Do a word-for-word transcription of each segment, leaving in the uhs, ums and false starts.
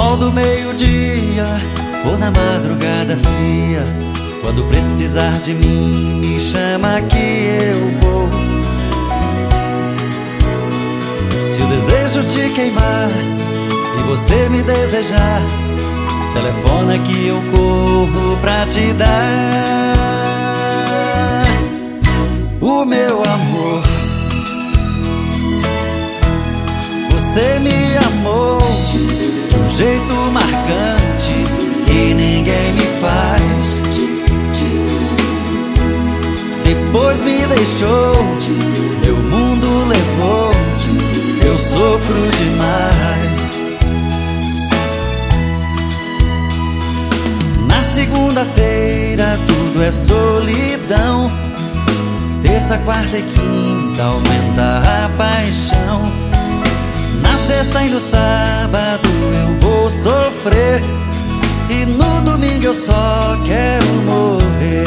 sol do meio-dia ou na madrugada fria, quando precisar de mim, me chama que eu vou. Se o desejo te queimar e você me desejar, telefona que eu corro pra te dar o meu amor. Você me amou de um jeito marcante que ninguém me faz. Depois me deixou, meu mundo levou, eu sofro demais. Na segunda-feira tudo é solidão, terça, quarta e quinta aumenta a paixão. Na sexta e no sábado eu vou sofrer, e no domingo eu só quero morrer.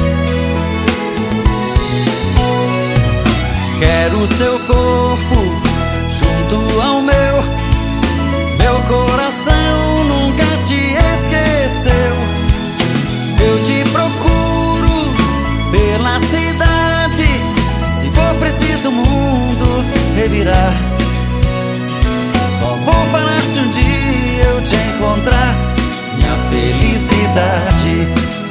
Quero o seu corpo junto ao meu, meu coração nunca te esqueceu. Eu te procuro pela cidade, se for preciso o mundo revirar. Só vou parar se um dia eu te encontrar, minha felicidade.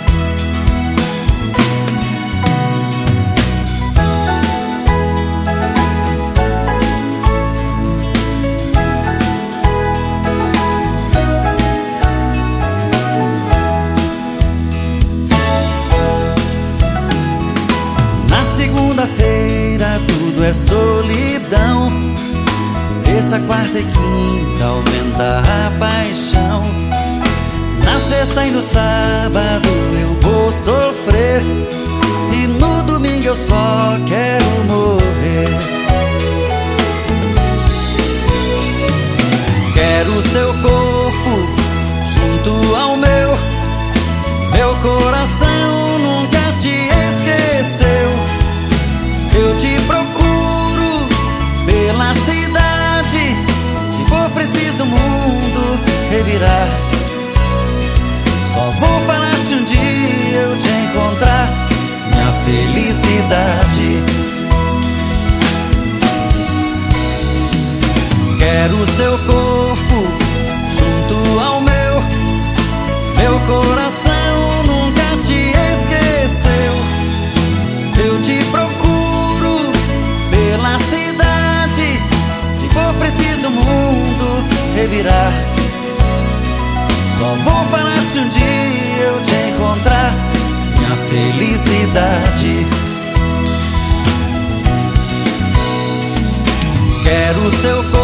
Na segunda-feira tudo é solidão, terça, quarta e quinta aumenta a paixão. Na sexta e no sábado eu vou sofrer, e no domingo eu só quero morrer. Quero o seu corpo junto ao meu, meu coração nunca te esqueceu. Eu te procuro pela cidade, se for preciso o mundo revirar. Só vou parar se um dia eu te encontrar, minha felicidade. Quero o seu corpo junto ao meu, meu coração nunca te esqueceu. Eu te procuro pela cidade, se for preciso o mundo revirar. Só vou parar se um dia eu te encontrar, minha felicidade. Quero o seu corpo